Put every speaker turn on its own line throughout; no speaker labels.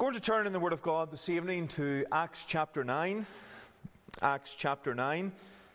Going to turn in the Word of God this evening to Acts chapter 9. Acts chapter 9.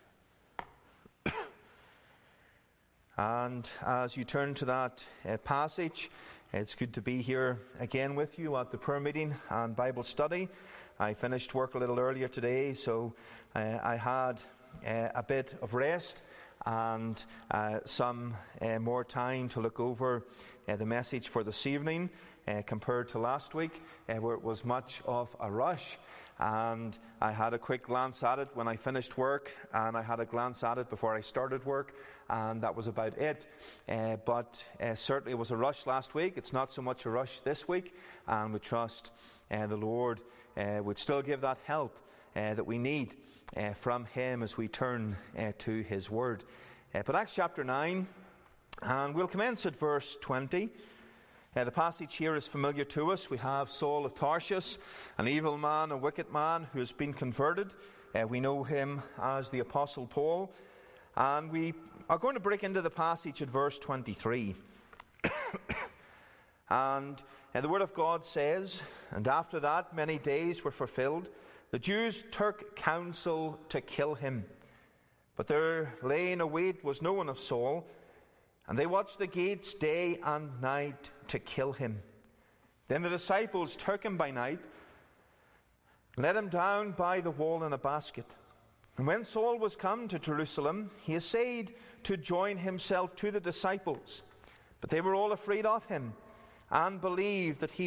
And as you turn to that passage, it's good to be here again with you at the prayer meeting and Bible study. I finished work a little earlier today, so I had a bit of rest and some more time to look over the message for this evening compared to last week, where it was much of a rush. And I had a quick glance at it when I finished work, and I had a glance at it before I started work, and that was about it. But certainly it was a rush last week. It's not so much a rush this week, and we trust the Lord would still give that help that we need from Him as we turn to His Word. But Acts chapter 9, and we'll commence at verse 20. The passage here is familiar to us. We have Saul of Tarsus, an evil man, a wicked man who has been converted. We know him as the Apostle Paul. And we are going to break into the passage at verse 23. And the Word of God says, "And after that many days were fulfilled, the Jews took counsel to kill him. But there lay in wait was no one of Saul, and they watched the gates day and night to kill him. Then the disciples took him by night, let him down by the wall in a basket. And when Saul was come to Jerusalem, he essayed to join himself to the disciples. But they were all afraid of him, and believed not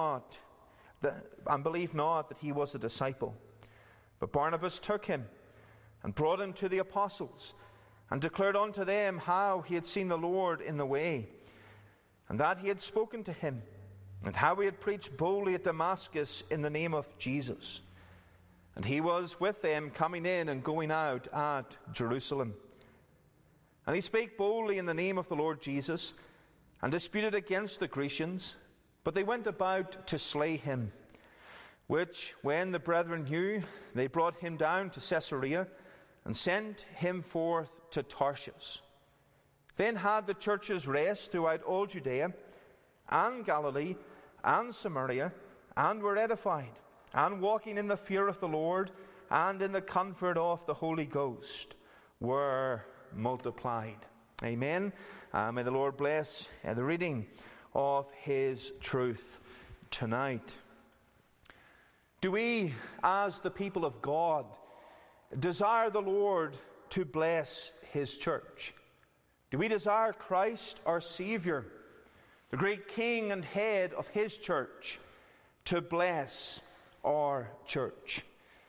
that he was a disciple. But Barnabas took him, and brought him to the apostles, and declared unto them how he had seen the Lord in the way, and that he had spoken to him, and how he had preached boldly at Damascus in the name of Jesus. And he was with them coming in and going out at Jerusalem. And he spake boldly in the name of the Lord Jesus, and disputed against the Grecians, but they went about to slay him. Which, when the brethren knew, they brought him down to Caesarea, and sent him forth to Tarsus. Then had the churches rest throughout all Judea, and Galilee, and Samaria, and were edified, and walking in the fear of the Lord, and in the comfort of the Holy Ghost, were multiplied." Amen. May the Lord bless the reading of His truth tonight. Do we, as the people of God, desire the Lord to bless His church? Do we desire Christ, our Savior, the great King and head of His church, to bless our church?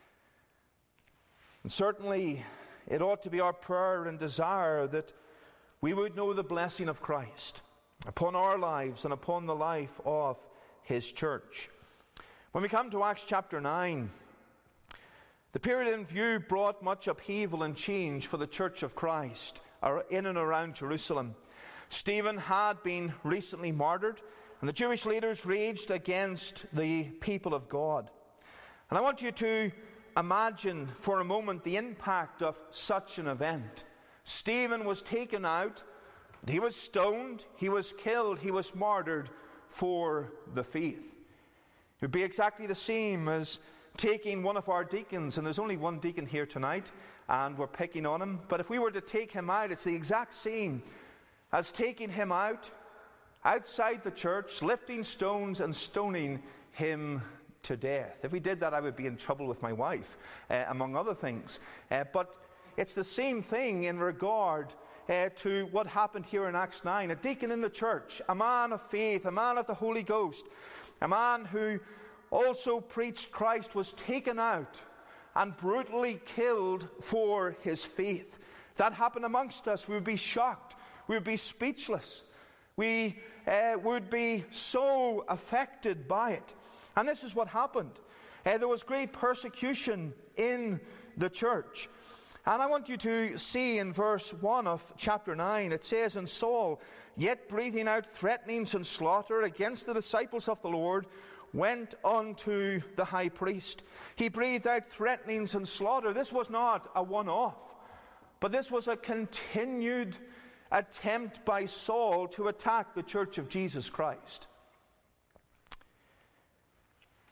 And certainly it ought to be our prayer and desire that we would know the blessing of Christ upon our lives and upon the life of His church. When we come to Acts chapter 9, the period in view brought much upheaval and change for the Church of Christ in and around Jerusalem. Stephen had been recently martyred, and the Jewish leaders raged against the people of God. And I want you to imagine for a moment the impact of such an event. Stephen was taken out, he was stoned, he was killed, he was martyred for the faith. It would be exactly the same as taking one of our deacons, and there's only one deacon here tonight, and we're picking on him. But if we were to take him out, it's the exact same as taking him out, outside the church, lifting stones and stoning him to death. If we did that, I would be in trouble with my wife, among other things. But it's the same thing in regard to what happened here in Acts 9. A deacon in the church, a man of faith, a man of the Holy Ghost, a man who also preached Christ, was taken out and brutally killed for his faith. If that happened amongst us, we would be shocked. We would be speechless. We would be so affected by it. And this is what happened. There was great persecution in the church. And I want you to see in verse 1 of chapter 9, it says, "And Saul, yet breathing out threatenings and slaughter against the disciples of the Lord, went unto the high priest." He breathed out threatenings and slaughter. This was not a one-off, but this was a continued attempt by Saul to attack the church of Jesus Christ.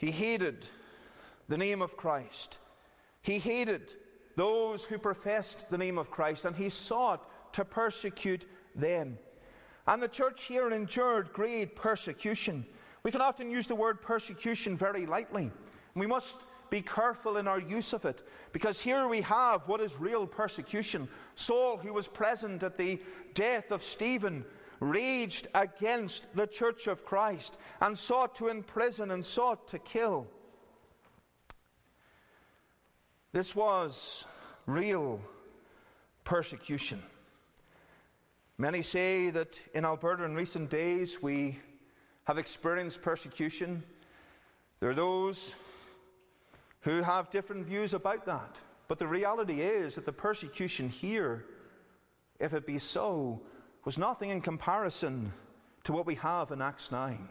He hated the name of Christ. He hated those who professed the name of Christ, and he sought to persecute them. And the church here endured great persecution. We can often use the word persecution very lightly. We must be careful in our use of it, because here we have what is real persecution. Saul, who was present at the death of Stephen, raged against the church of Christ and sought to imprison and sought to kill. This was real persecution. Many say that in Alberta in recent days we have experienced persecution. There are those who have different views about that. But the reality is that the persecution here, if it be so, was nothing in comparison to what we have in Acts 9.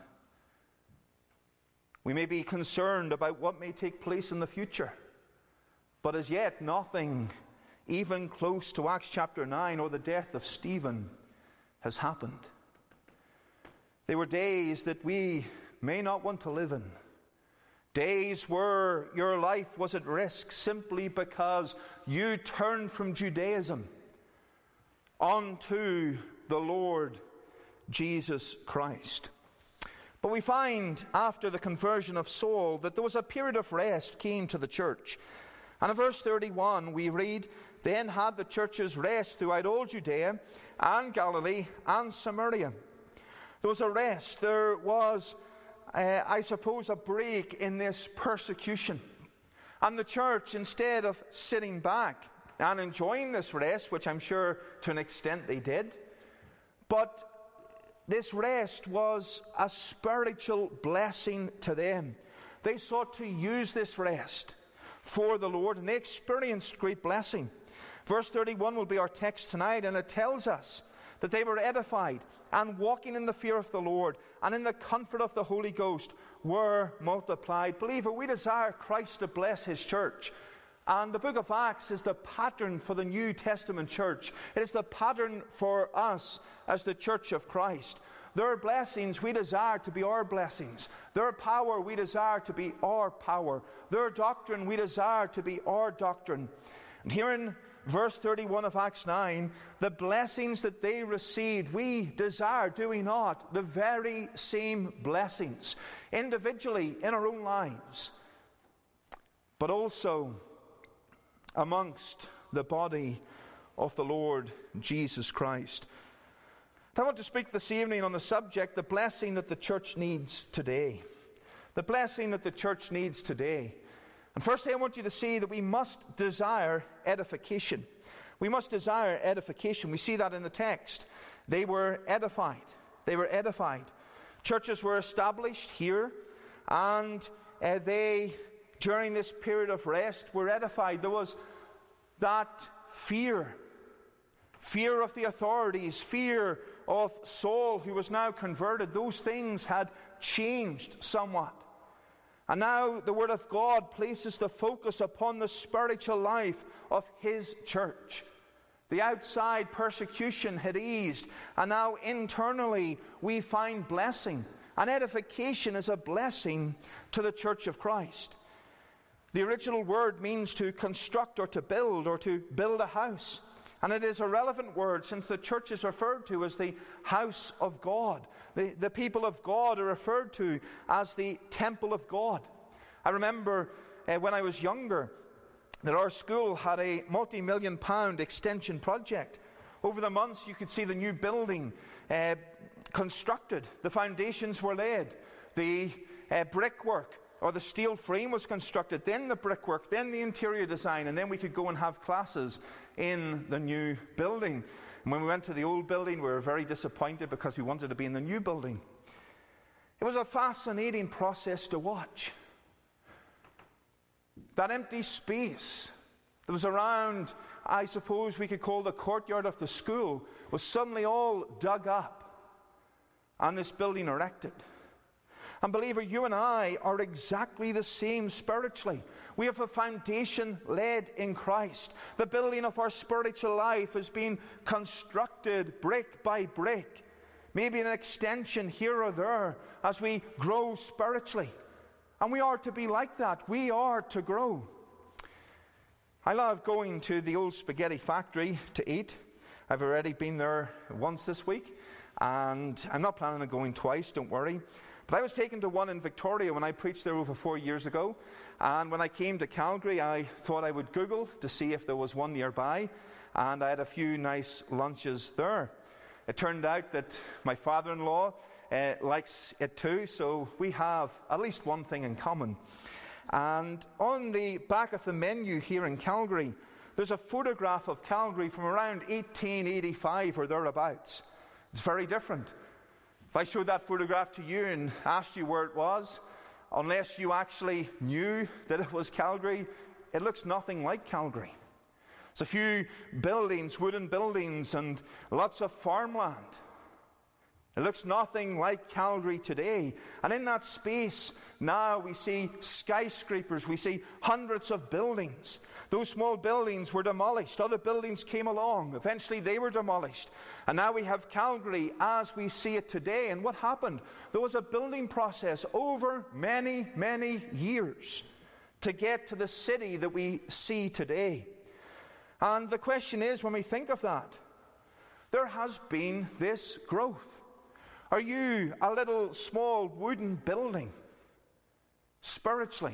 We may be concerned about what may take place in the future, but as yet nothing even close to Acts chapter 9 or the death of Stephen has happened. They were days that we may not want to live in. Days where your life was at risk simply because you turned from Judaism onto the Lord Jesus Christ. But we find after the conversion of Saul that there was a period of rest came to the church. And in verse 31 we read, "Then had the churches rest throughout all Judea and Galilee and Samaria." There was a rest. There was, I suppose, a break in this persecution. And the church, instead of sitting back and enjoying this rest, which I'm sure to an extent they did, but this rest was a spiritual blessing to them. They sought to use this rest for the Lord, and they experienced great blessing. Verse 31 will be our text tonight, and it tells us that they were edified and walking in the fear of the Lord and in the comfort of the Holy Ghost were multiplied. Believer, we desire Christ to bless his church. And the book of Acts is the pattern for the New Testament church. It is the pattern for us as the church of Christ. Their blessings we desire to be our blessings. Their power we desire to be our power. Their doctrine we desire to be our doctrine. And here in verse 31 of Acts 9, the blessings that they received, we desire, do we not, the very same blessings, individually in our own lives, but also amongst the body of the Lord Jesus Christ. I want to speak this evening on the subject, the blessing that the church needs today. The blessing that the church needs today. And firstly, I want you to see that we must desire edification. We must desire edification. We see that in the text. They were edified. They were edified. Churches were established here, and they, during this period of rest, were edified. There was that fear of the authorities, fear of Saul, who was now converted. Those things had changed somewhat. And now the Word of God places the focus upon the spiritual life of his church. The outside persecution had eased, and now internally we find blessing. And edification is a blessing to the church of Christ. The original word means to construct or to build a house. And it is a relevant word since the church is referred to as the house of God. The people of God are referred to as the temple of God. I remember when I was younger that our school had a multi-million-pound extension project. Over the months you could see the new building constructed. The foundations were laid. The brickwork or the steel frame was constructed, then the brickwork, then the interior design, and then we could go and have classes in the new building. And when we went to the old building, we were very disappointed because we wanted to be in the new building. It was a fascinating process to watch. That empty space that was around, I suppose we could call the courtyard of the school, was suddenly all dug up and this building erected. And believer, you and I are exactly the same spiritually. We have a foundation laid in Christ. The building of our spiritual life is being constructed brick by brick. Maybe an extension here or there as we grow spiritually. And we are to be like that. We are to grow. I love going to the old spaghetti factory to eat. I've already been there once this week, and I'm not planning on going twice, don't worry. But I was taken to one in Victoria when I preached there over 4 years ago. And when I came to Calgary, I thought I would Google to see if there was one nearby. And I had a few nice lunches there. It turned out that my father-in-law likes it too, so we have at least one thing in common. And on the back of the menu here in Calgary, there's a photograph of Calgary from around 1885 or thereabouts. It's very different. If I showed that photograph to you and asked you where it was, unless you actually knew that it was Calgary, it looks nothing like Calgary. There's a few buildings, wooden buildings, and lots of farmland. It looks nothing like Calgary today. And in that space, now we see skyscrapers, we see hundreds of buildings. Those small buildings were demolished. Other buildings came along. Eventually they were demolished. And now we have Calgary as we see it today. And what happened? There was a building process over many, many years to get to the city that we see today. And the question is, when we think of that, there has been this growth. Are you a little small wooden building, spiritually,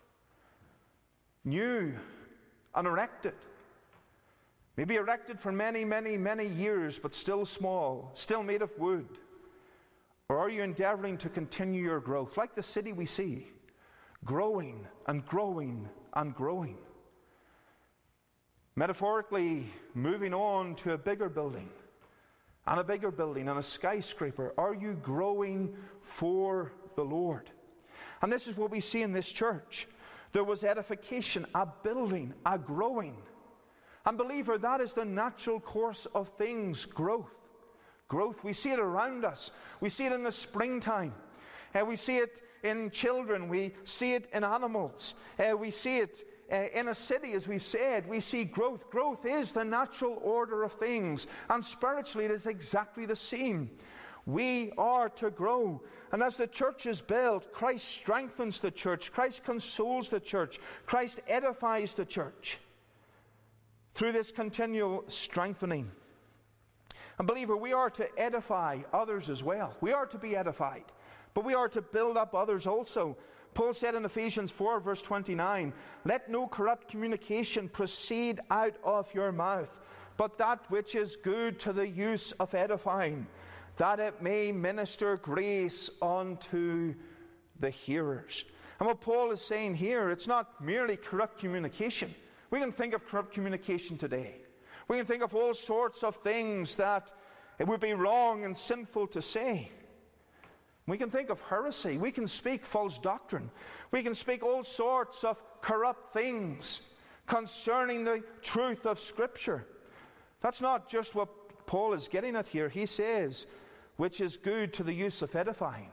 new and erected? Maybe erected for many, many, many years, but still small, still made of wood. Or are you endeavoring to continue your growth, like the city we see, growing and growing and growing? Metaphorically, moving on to a bigger building, and a bigger building, and a skyscraper. Are you growing for the Lord? And this is what we see in this church. There was edification, a building, a growing. And believer, that is the natural course of things, growth. Growth, we see it around us. We see it in the springtime. We see it in children. We see it in animals. We see it in a city, as we've said. We see growth. Growth is the natural order of things. And spiritually, it is exactly the same. We are to grow. And as the church is built, Christ strengthens the church. Christ consoles the church. Christ edifies the church through this continual strengthening. And believer, we are to edify others as well. We are to be edified. But we are to build up others also. Paul said in Ephesians 4, verse 29, "Let no corrupt communication proceed out of your mouth, but that which is good to the use of edifying, that it may minister grace unto the hearers." And what Paul is saying here, it's not merely corrupt communication. We can think of corrupt communication today. We can think of all sorts of things that it would be wrong and sinful to say. We can think of heresy. We can speak false doctrine. We can speak all sorts of corrupt things concerning the truth of Scripture. That's not just what Paul is getting at here. He says, which is good to the use of edifying.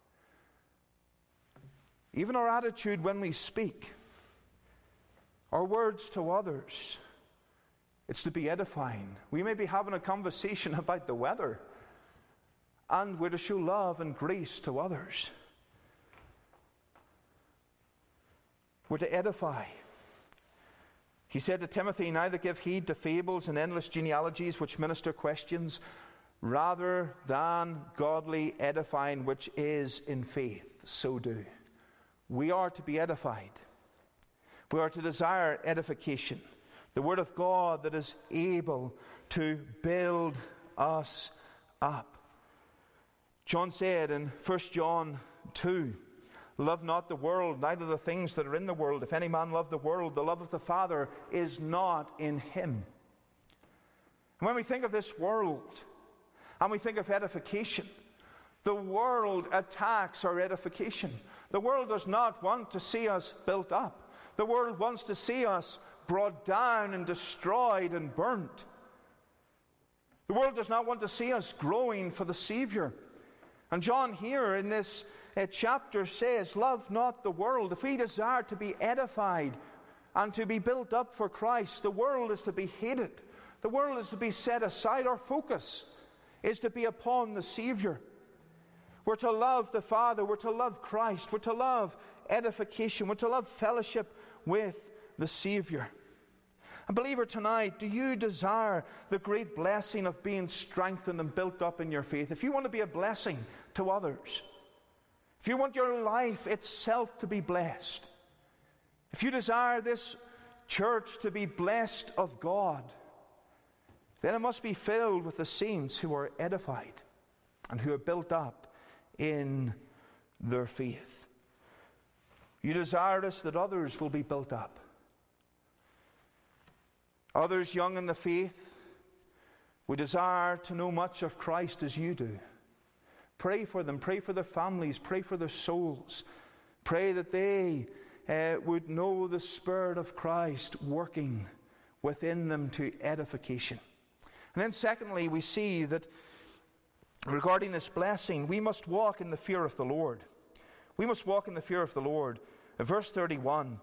Even our attitude when we speak, our words to others, it's to be edifying. We may be having a conversation about the weather, and we're to show love and grace to others. We're to edify. He said to Timothy, "Neither give heed to fables and endless genealogies which minister questions, rather than godly edifying which is in faith, so do." We are to be edified. We are to desire edification. The Word of God that is able to build us up. John said in 1 John 2, "Love not the world, neither the things that are in the world. If any man love the world, the love of the Father is not in him." And when we think of this world, and we think of edification, the world attacks our edification. The world does not want to see us built up. The world wants to see us brought down and destroyed and burnt. The world does not want to see us growing for the Savior. And John here in this chapter says, love not the world. If we desire to be edified and to be built up for Christ, the world is to be hated. The world is to be set aside. Our focus is to be upon the Savior. We're to love the Father. We're to love Christ. We're to love edification. We're to love fellowship with the Savior. And believer, tonight, do you desire the great blessing of being strengthened and built up in your faith? If you want to be a blessing to others, if you want your life itself to be blessed, if you desire this church to be blessed of God, then it must be filled with the saints who are edified and who are built up in their faith. You desire this, that others will be built up. Others young in the faith, we desire to know much of Christ as you do. Pray for them, pray for their families, pray for their souls. Pray that they would know the Spirit of Christ working within them to edification. And then secondly, we see that regarding this blessing, we must walk in the fear of the Lord. We must walk in the fear of the Lord. In verse 31,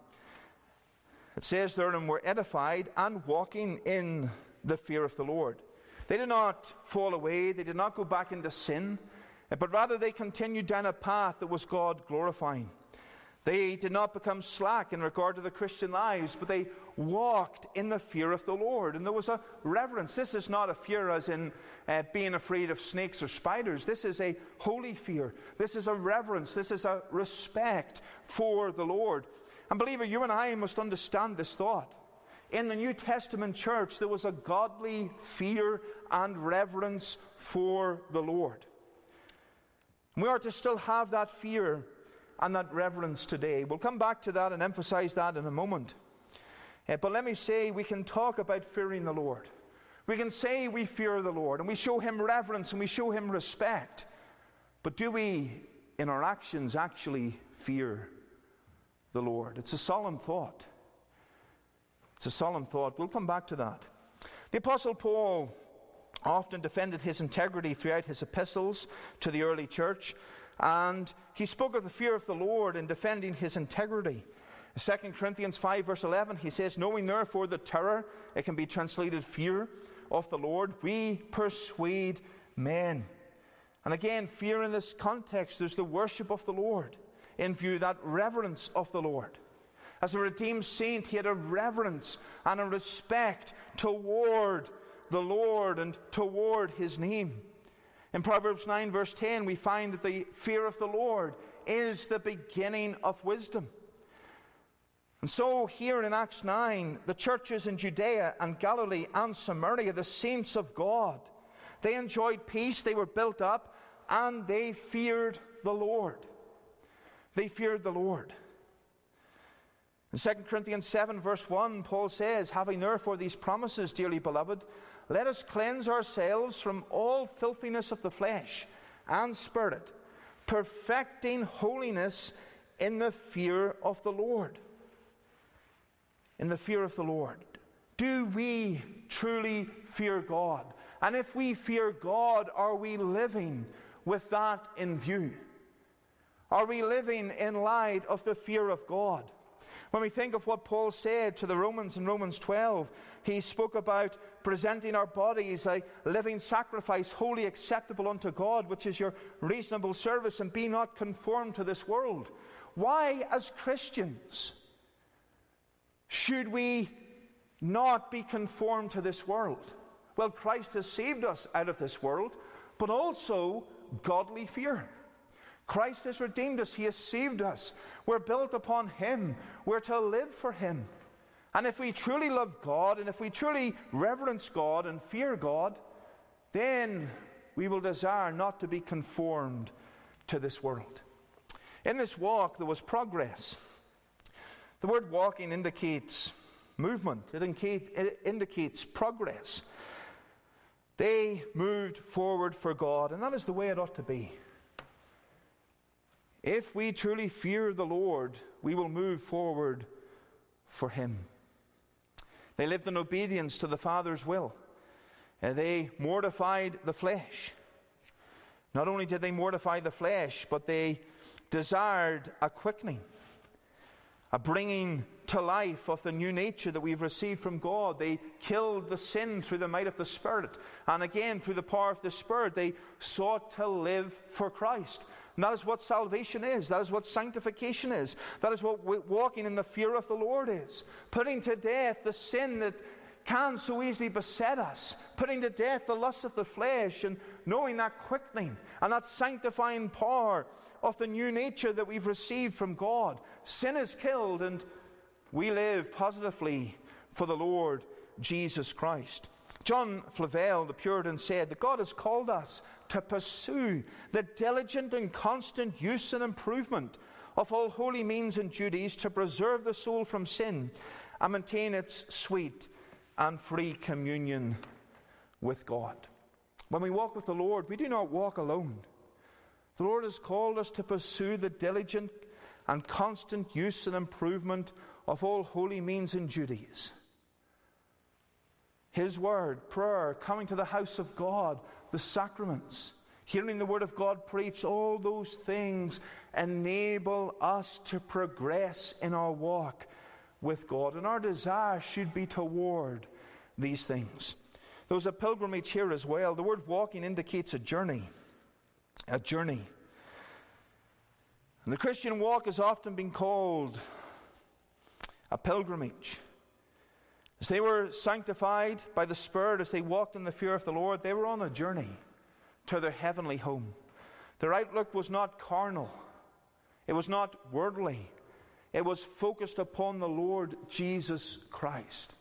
it says there, and were edified and walking in the fear of the Lord. They did not fall away. They did not go back into sin, but rather they continued down a path that was God glorifying. They did not become slack in regard to the Christian lives, but they walked in the fear of the Lord. And there was a reverence. This is not a fear as in being afraid of snakes or spiders. This is a holy fear. This is a reverence. This is a respect for the Lord. And believer, you and I must understand this thought. In the New Testament church, there was a godly fear and reverence for the Lord. We are to still have that fear and that reverence today. We'll come back to that and emphasize that in a moment. But let me say, we can talk about fearing the Lord. We can say we fear the Lord, and we show Him reverence, and we show Him respect. But do we, in our actions, actually fear the Lord? It's a solemn thought. It's a solemn thought. We'll come back to that. The Apostle Paul often defended his integrity throughout his epistles to the early church. And he spoke of the fear of the Lord in defending his integrity. In 2 Corinthians 5 verse 11, he says, knowing therefore the terror, it can be translated fear of the Lord, we persuade men. And again, fear in this context, there's the worship of the Lord in view, that reverence of the Lord. As a redeemed saint, he had a reverence and a respect toward the Lord and toward His name. In Proverbs 9 verse 10, we find that the fear of the Lord is the beginning of wisdom. And so here in Acts 9, the churches in Judea and Galilee and Samaria, the saints of God, they enjoyed peace, they were built up, and they feared the Lord. They feared the Lord. In 2 Corinthians 7 verse 1, Paul says, having therefore these promises, dearly beloved, let us cleanse ourselves from all filthiness of the flesh and spirit, perfecting holiness in the fear of the Lord. In the fear of the Lord. Do we truly fear God? And if we fear God, are we living with that in view? Are we living in light of the fear of God? When we think of what Paul said to the Romans in Romans 12, he spoke about presenting our bodies a living sacrifice, wholly acceptable unto God, which is your reasonable service, and be not conformed to this world. Why, as Christians, should we not be conformed to this world? Well, Christ has saved us out of this world, but also godly fear. Christ has redeemed us. He has saved us. We're built upon Him. We're to live for Him. And if we truly love God, and if we truly reverence God and fear God, then we will desire not to be conformed to this world. In this walk, there was progress. The word walking indicates movement. It indicates progress. They moved forward for God, and that is the way it ought to be. If we truly fear the Lord, we will move forward for Him. They lived in obedience to the Father's will. They mortified the flesh. Not only did they mortify the flesh, but they desired a quickening. a bringing to life of the new nature that we've received from God. They killed the sin through the might of the Spirit. And again, through the power of the Spirit, they sought to live for Christ. And that is what salvation is. That is what sanctification is. That is what walking in the fear of the Lord is. Putting to death the sin that can so easily beset us. Putting to death the lust of the flesh, and knowing that quickening and that sanctifying power of the new nature that we've received from God. Sin is killed, and we live positively for the Lord Jesus Christ. John Flavel, the Puritan, said that God has called us to pursue the diligent and constant use and improvement of all holy means and duties to preserve the soul from sin and maintain its sweet and free communion with God. When we walk with the Lord, we do not walk alone. The Lord has called us to pursue the diligent and constant use and improvement of all holy means and duties. His word, prayer, coming to the house of God, the sacraments, hearing the word of God preached, all those things enable us to progress in our walk with God. And our desire should be toward these things. There was a pilgrimage here as well. The word walking indicates a journey. A journey. And the Christian walk has often been called a pilgrimage. As they were sanctified by the Spirit, as they walked in the fear of the Lord, they were on a journey to their heavenly home. Their outlook was not carnal. It was not worldly. It was focused upon the Lord Jesus Christ.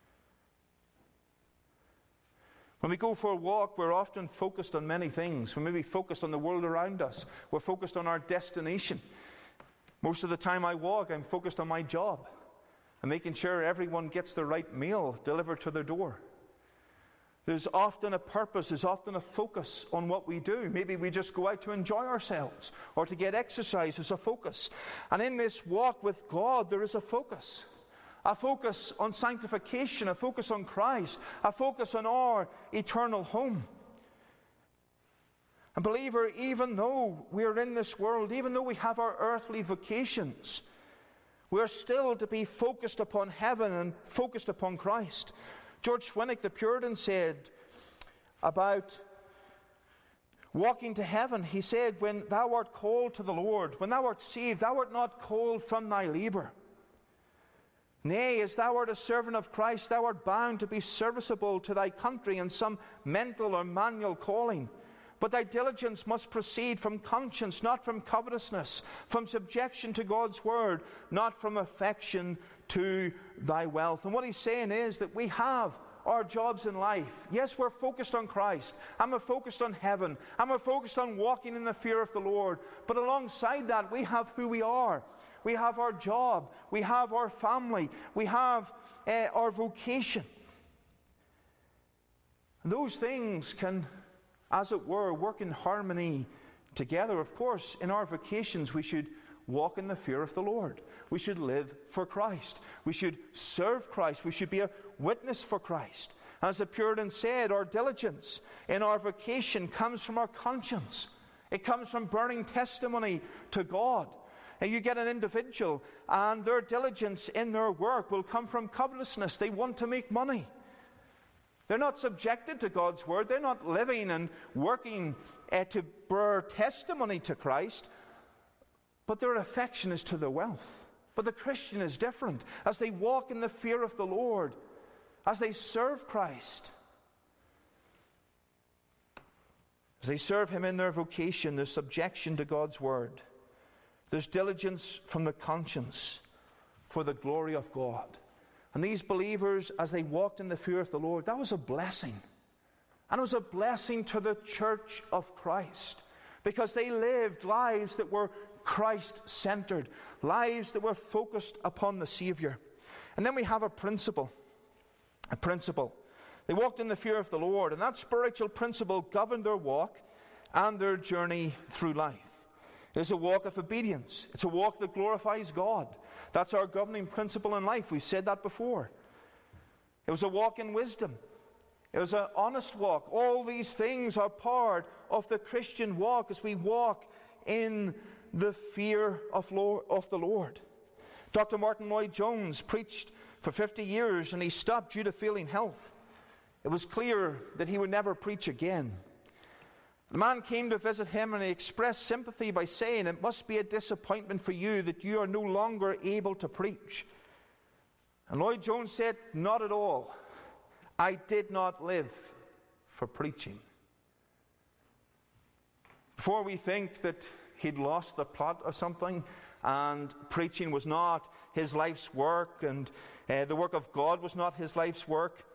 When we go for a walk, we're often focused on many things. We may be focused on the world around us. We're focused on our destination. Most of the time I walk, I'm focused on my job and making sure everyone gets the right meal delivered to their door. There's often a purpose, there's often a focus on what we do. Maybe we just go out to enjoy ourselves or to get exercise. There's a focus. And in this walk with God, there is a focus. A focus on sanctification, a focus on Christ, a focus on our eternal home. And believer, even though we are in this world, even though we have our earthly vocations, we are still to be focused upon heaven and focused upon Christ. George Swinnock, the Puritan, said about walking to heaven, he said, when thou art called to the Lord, when thou art saved, thou art not called from thy labour. Nay, as thou art a servant of Christ, thou art bound to be serviceable to thy country in some mental or manual calling. But thy diligence must proceed from conscience, not from covetousness, from subjection to God's word, not from affection to thy wealth. And what he's saying is that we have our jobs in life. Yes, we're focused on Christ, and we're focused on heaven, and we're focused on walking in the fear of the Lord. But alongside that, we have who we are. We have our job, we have our family, we have our vocation. And those things can, as it were, work in harmony together. Of course, in our vocations, we should walk in the fear of the Lord. We should live for Christ. We should serve Christ. We should be a witness for Christ. As the Puritan said, our diligence in our vocation comes from our conscience. It comes from bearing testimony to God. And you get an individual, and their diligence in their work will come from covetousness. They want to make money. They're not subjected to God's word. They're not living and working to bear testimony to Christ, but their affection is to their wealth. But the Christian is different. As they walk in the fear of the Lord, as they serve Christ, as they serve Him in their vocation, their subjection to God's word, there's diligence from the conscience for the glory of God. And these believers, as they walked in the fear of the Lord, that was a blessing. And it was a blessing to the church of Christ, because they lived lives that were Christ-centered, lives that were focused upon the Savior. And then we have a principle. A principle. They walked in the fear of the Lord, and that spiritual principle governed their walk and their journey through life. It is a walk of obedience. It's a walk that glorifies God. That's our governing principle in life. We've said that before. It was a walk in wisdom. It was an honest walk. All these things are part of the Christian walk as we walk in the fear of the Lord. Dr. Martin Lloyd-Jones preached for 50 years and he stopped due to failing health. It was clear that he would never preach again. The man came to visit him and he expressed sympathy by saying, "It must be a disappointment for you that you are no longer able to preach." And Lloyd-Jones said, "Not at all. I did not live for preaching." Before we think that he'd lost the plot or something, and preaching was not his life's work, and the work of God was not his life's work,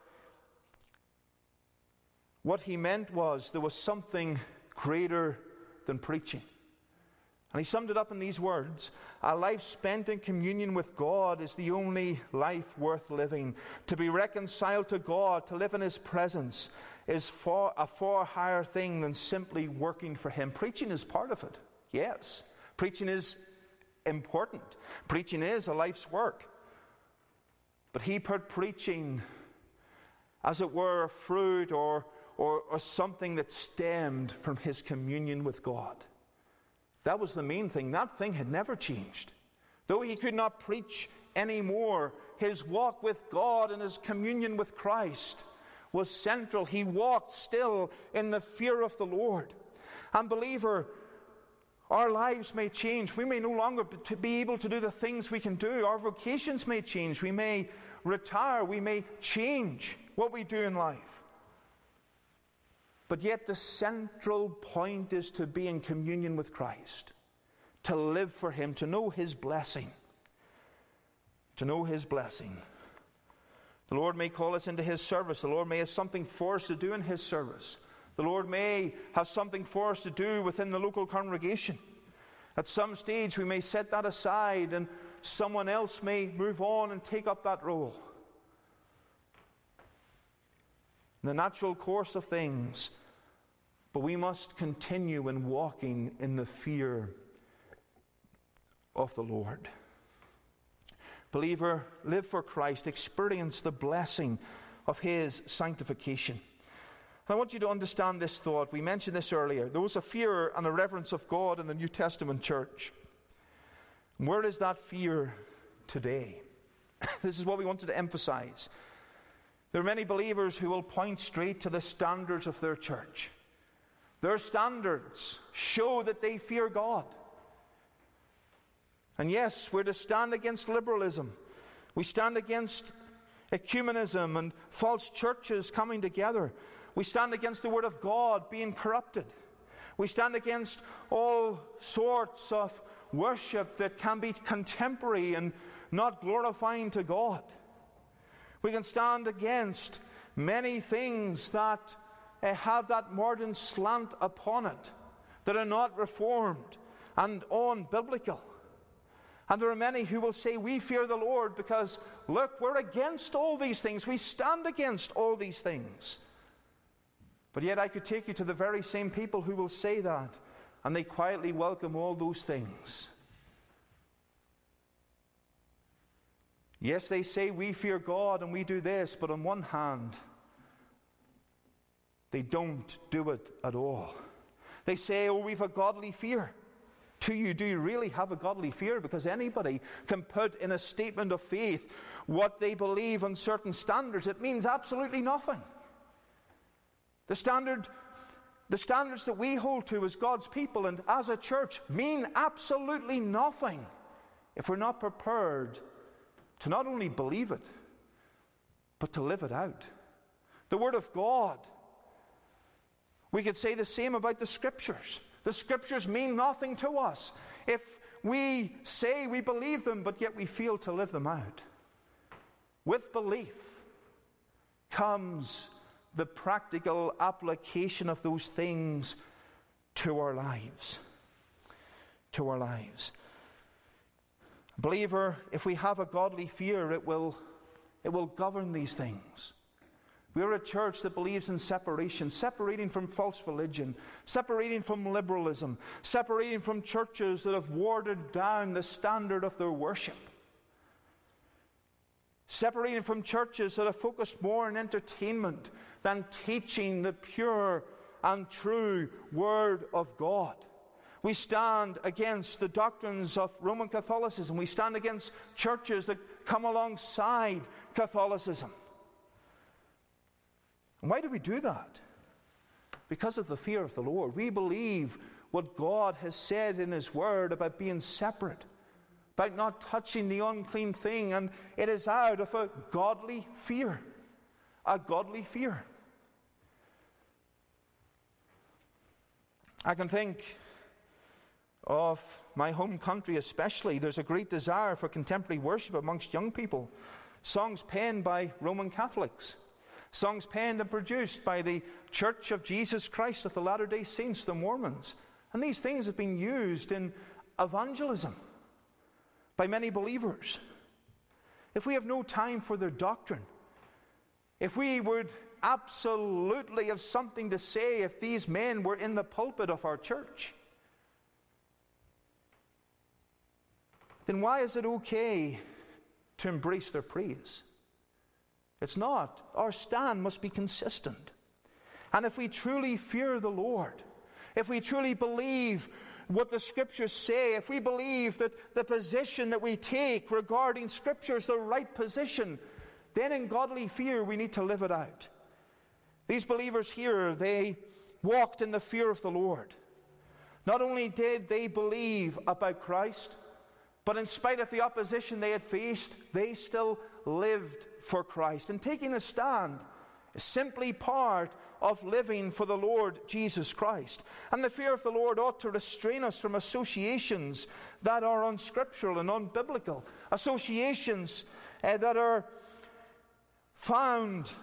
what he meant was there was something greater than preaching. And he summed it up in these words: "A life spent in communion with God is the only life worth living. To be reconciled to God, to live in His presence, is a far higher thing than simply working for Him." Preaching is part of it, yes. Preaching is important. Preaching is a life's work. But he put preaching, as it were, a fruit or something that stemmed from his communion with God. That was the main thing. That thing had never changed. Though he could not preach anymore, his walk with God and his communion with Christ was central. He walked still in the fear of the Lord. And believer, our lives may change. We may no longer be able to do the things we can do. Our vocations may change. We may retire. We may change what we do in life. But yet the central point is to be in communion with Christ, to live for Him, to know His blessing. To know His blessing. The Lord may call us into His service. The Lord may have something for us to do in His service. The Lord may have something for us to do within the local congregation. At some stage we may set that aside and someone else may move on and take up that role. In the natural course of things, but we must continue in walking in the fear of the Lord. Believer, live for Christ. Experience the blessing of His sanctification. I want you to understand this thought. We mentioned this earlier. There was a fear and a reverence of God in the New Testament church. Where is that fear today? This is what we wanted to emphasize. There are many believers who will point straight to the standards of their church. Their standards show that they fear God. And yes, we're to stand against liberalism. We stand against ecumenism and false churches coming together. We stand against the Word of God being corrupted. We stand against all sorts of worship that can be contemporary and not glorifying to God. We can stand against many things that have that modern slant upon it, that are not reformed and unbiblical. And there are many who will say, we fear the Lord because, look, we're against all these things. We stand against all these things. But yet I could take you to the very same people who will say that, and they quietly welcome all those things. Yes, they say we fear God and we do this, but on one hand, they don't do it at all. They say, oh, we've a godly fear. Do you really have a godly fear? Because anybody can put in a statement of faith what they believe on certain standards. It means absolutely nothing. The standards that we hold to as God's people and as a church mean absolutely nothing if we're not prepared to not only believe it, but to live it out. The Word of God. We could say the same about the Scriptures. The Scriptures mean nothing to us if we say we believe them, but yet we fail to live them out. With belief comes the practical application of those things to our lives. To our lives. Believer, if we have a godly fear, it will govern these things. We're a church that believes in separation, separating from false religion, separating from liberalism, separating from churches that have watered down the standard of their worship, separating from churches that have focused more on entertainment than teaching the pure and true Word of God. We stand against the doctrines of Roman Catholicism. We stand against churches that come alongside Catholicism. And why do we do that? Because of the fear of the Lord. We believe what God has said in His Word about being separate, about not touching the unclean thing, and it is out of a godly fear. A godly fear. I can think of my home country especially. There's a great desire for contemporary worship amongst young people. Songs penned by Roman Catholics. Songs penned and produced by the Church of Jesus Christ of the Latter-day Saints, the Mormons. And these things have been used in evangelism by many believers. If we have no time for their doctrine, if we would absolutely have something to say if these men were in the pulpit of our church, then why is it okay to embrace their praise? It's not. Our stand must be consistent. And if we truly fear the Lord, if we truly believe what the Scriptures say, if we believe that the position that we take regarding Scripture is the right position, then in godly fear we need to live it out. These believers here, they walked in the fear of the Lord. Not only did they believe about Christ, but in spite of the opposition they had faced, they still lived for Christ. And taking a stand is simply part of living for the Lord Jesus Christ. And the fear of the Lord ought to restrain us from associations that are unscriptural and unbiblical. Associations that are found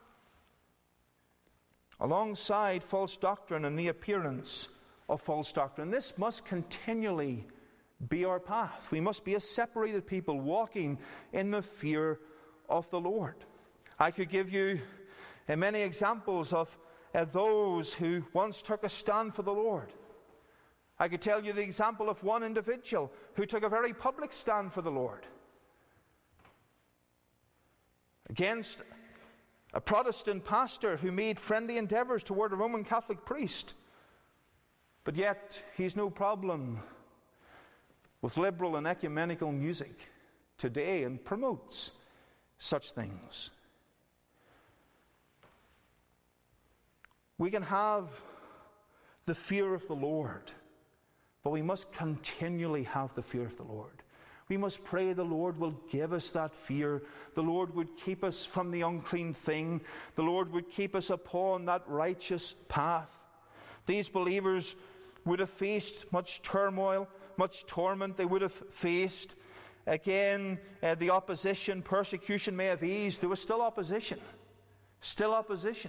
alongside false doctrine and the appearance of false doctrine. This must continually be our path. We must be a separated people walking in the fear of the Lord. I could give you many examples of those who once took a stand for the Lord. I could tell you the example of one individual who took a very public stand for the Lord against a Protestant pastor who made friendly endeavors toward a Roman Catholic priest. But yet he's no problem with liberal and ecumenical music today and promotes such things. We can have the fear of the Lord, but we must continually have the fear of the Lord. We must pray the Lord will give us that fear. The Lord would keep us from the unclean thing. The Lord would keep us upon that righteous path. These believers would have faced much turmoil, much torment. They would have faced, again, the opposition. Persecution may have eased. There was still opposition. Still opposition.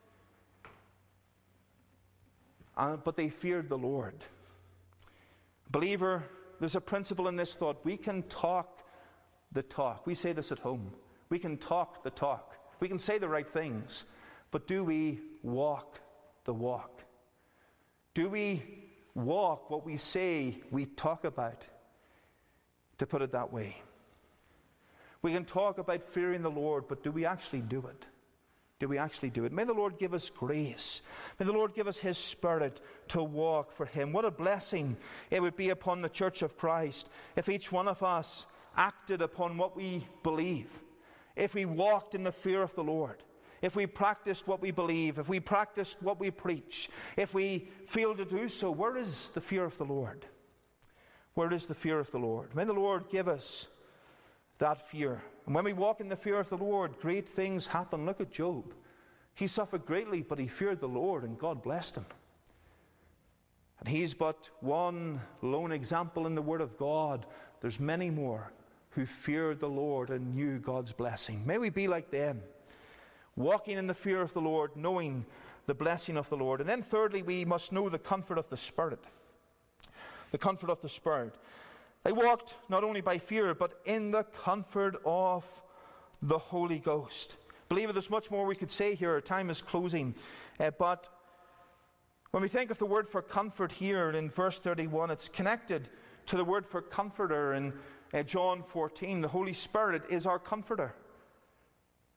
But they feared the Lord. Believer, there's a principle in this thought. We can talk the talk. We say this at home. We can talk the talk. We can say the right things. But do we walk the walk? Do we walk what we say we talk about? To put it that way. We can talk about fearing the Lord, but do we actually do it? Do we actually do it? May the Lord give us grace. May the Lord give us His Spirit to walk for Him. What a blessing it would be upon the Church of Christ if each one of us acted upon what we believe. If we walked in the fear of the Lord. If we practiced what we believe. If we practiced what we preach. If we fail to do so, where is the fear of the Lord? Where is the fear of the Lord? May the Lord give us that fear. And when we walk in the fear of the Lord, great things happen. Look at Job. He suffered greatly, but he feared the Lord, and God blessed him. And he's but one lone example in the Word of God. There's many more who feared the Lord and knew God's blessing. May we be like them, walking in the fear of the Lord, knowing the blessing of the Lord. And then thirdly, we must know the comfort of the Spirit. The comfort of the Spirit. They walked not only by fear, but in the comfort of the Holy Ghost. Believer, there's much more we could say here. Our time is closing. But when we think of the word for comfort here in verse 31, it's connected to the word for comforter in John 14. The Holy Spirit is our comforter.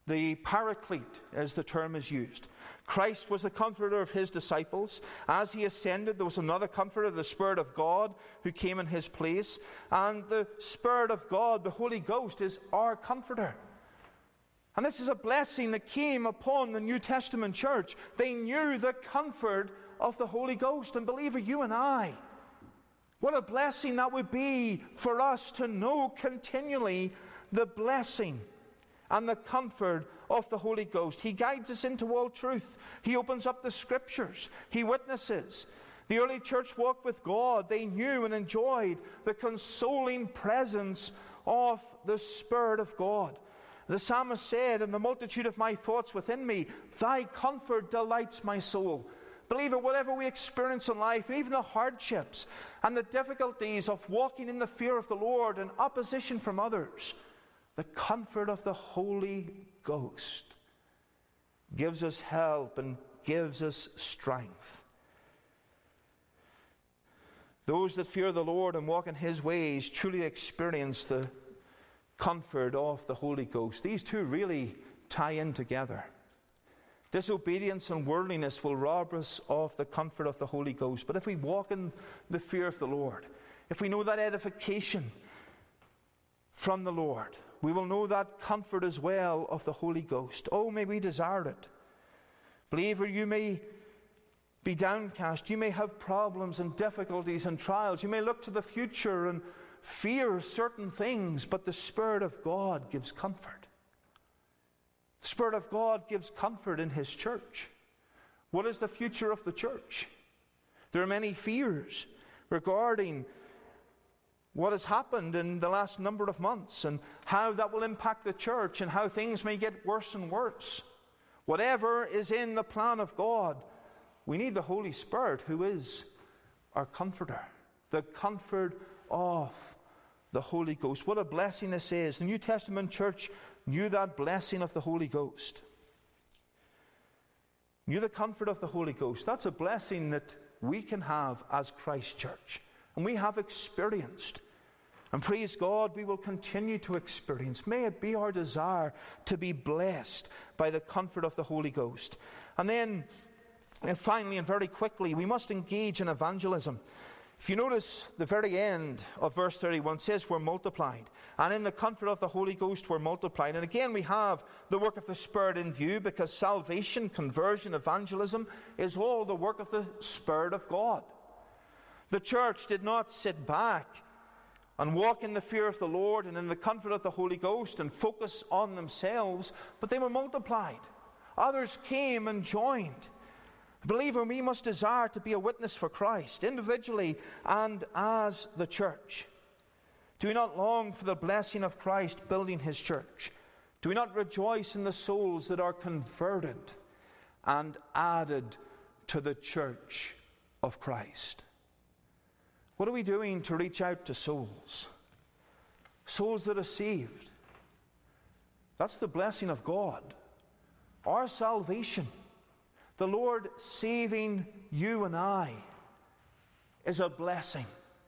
The Paraclete, as the term is used. Christ was the comforter of his disciples. As he ascended, there was another comforter, the Spirit of God, who came in his place. And the Spirit of God, the Holy Ghost, is our comforter. And this is a blessing that came upon the New Testament church. They knew the comfort of the Holy Ghost. And believer, you and I, what a blessing that would be for us to know continually the blessing and the comfort of the Holy Ghost. He guides us into all truth. He opens up the Scriptures. He witnesses. The early church walked with God. They knew and enjoyed the consoling presence of the Spirit of God. The psalmist said, "In the multitude of my thoughts within me, thy comfort delights my soul." Believer, whatever we experience in life, even the hardships and the difficulties of walking in the fear of the Lord and opposition from others, the comfort of the Holy Ghost gives us help and gives us strength. Those that fear the Lord and walk in his ways truly experience the comfort of the Holy Ghost. These two really tie in together. Disobedience and worldliness will rob us of the comfort of the Holy Ghost. But if we walk in the fear of the Lord, if we know that edification from the Lord, we will know that comfort as well of the Holy Ghost. Oh, may we desire it. Believer, you may be downcast. You may have problems and difficulties and trials. You may look to the future and fear certain things, but the Spirit of God gives comfort. The Spirit of God gives comfort in his church. What is the future of the church? There are many fears regarding what has happened in the last number of months and how that will impact the church and how things may get worse and worse. Whatever is in the plan of God, we need the Holy Spirit, who is our comforter, the comfort of the Holy Ghost. What a blessing this is. The New Testament church knew that blessing of the Holy Ghost. Knew the comfort of the Holy Ghost. That's a blessing that we can have as Christ Church. And we have experienced. And praise God, we will continue to experience. May it be our desire to be blessed by the comfort of the Holy Ghost. And then, and finally and very quickly, we must engage in evangelism. If you notice, the very end of verse 31 says we're multiplied. And in the comfort of the Holy Ghost we're multiplied. And again we have the work of the Spirit in view, because salvation, conversion, evangelism is all the work of the Spirit of God. The church did not sit back and walk in the fear of the Lord and in the comfort of the Holy Ghost and focus on themselves, but they were multiplied. Others came and joined. Believer, we must desire to be a witness for Christ, individually and as the church. Do we not long for the blessing of Christ building his church? Do we not rejoice in the souls that are converted and added to the church of Christ? What are we doing to reach out to souls? Souls that are saved. That's the blessing of God. Our salvation, the Lord saving you and I, is a blessing.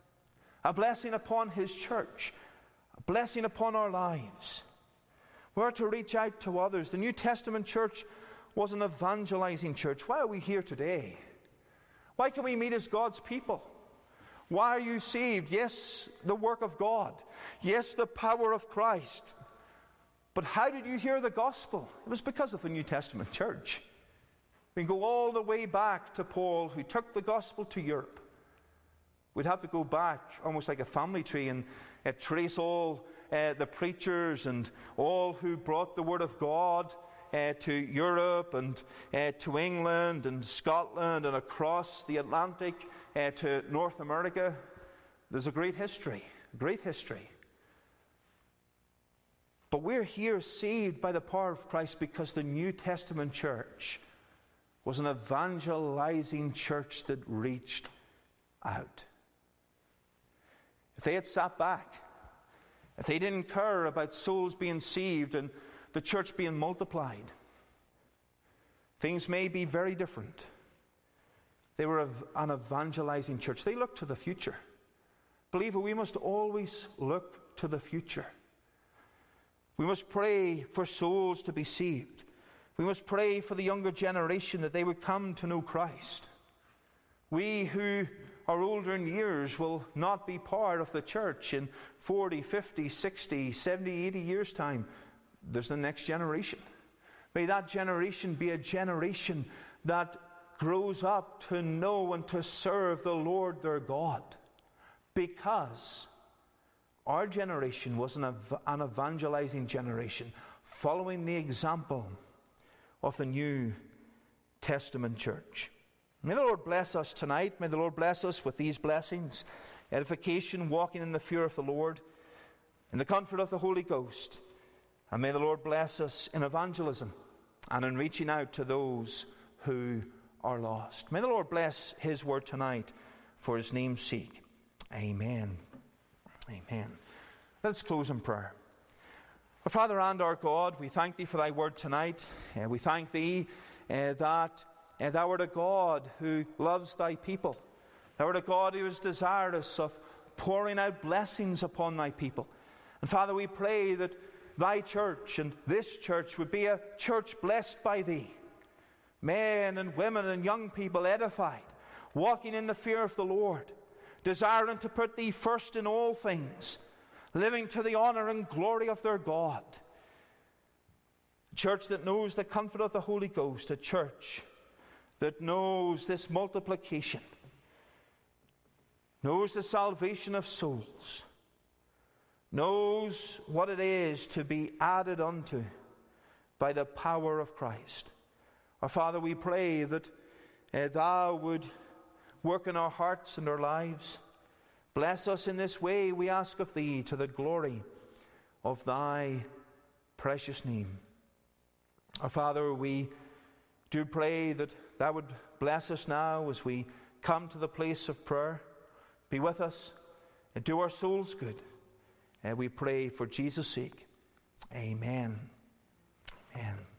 A blessing upon his church. A blessing upon our lives. We're to reach out to others. The New Testament church was an evangelizing church. Why are we here today? Why can we meet as God's people? Why are you saved? Yes, the work of God. Yes, the power of Christ. But how did you hear the gospel? It was because of the New Testament church. We can go all the way back to Paul, who took the gospel to Europe. We'd have to go back almost like a family tree and trace all the preachers and all who brought the word of God to Europe and to England and Scotland and across the Atlantic to North America. There's a great history, But we're here saved by the power of Christ because the New Testament church was an evangelizing church that reached out. If they had sat back, if they didn't care about souls being saved and the church being multiplied, things may be very different. They were an evangelizing church. They looked to the future. Believer, we must always look to the future. We must pray for souls to be saved. We must pray for the younger generation that they would come to know Christ. We who are older in years will not be part of the church in 40, 50, 60, 70, 80 years' time. There's the next generation. May that generation be a generation that grows up to know and to serve the Lord their God, because our generation was an evangelizing generation, following the example of the New Testament church. May the Lord bless us tonight. May the Lord bless us with these blessings: edification, walking in the fear of the Lord, in the comfort of the Holy Ghost. And may the Lord bless us in evangelism and in reaching out to those who are lost. May the Lord bless His word tonight for His name's sake. Amen. Amen. Let's close in prayer. Our Father and our God, we thank Thee for Thy word tonight. We thank Thee that Thou art a God who loves Thy people. Thou art a God who is desirous of pouring out blessings upon Thy people. And Father, we pray that Thy church and this church would be a church blessed by Thee. Men and women and young people edified, walking in the fear of the Lord, desiring to put Thee first in all things, living to the honor and glory of their God. A church that knows the comfort of the Holy Ghost, a church that knows this multiplication, knows the salvation of souls, knows what it is to be added unto by the power of Christ. Our Father, we pray that Thou would work in our hearts and our lives. Bless us in this way, we ask of Thee, to the glory of Thy precious name. Our Father, we do pray that Thou would bless us now as we come to the place of prayer. Be with us and do our souls good. And we pray for Jesus' sake. Amen. Amen.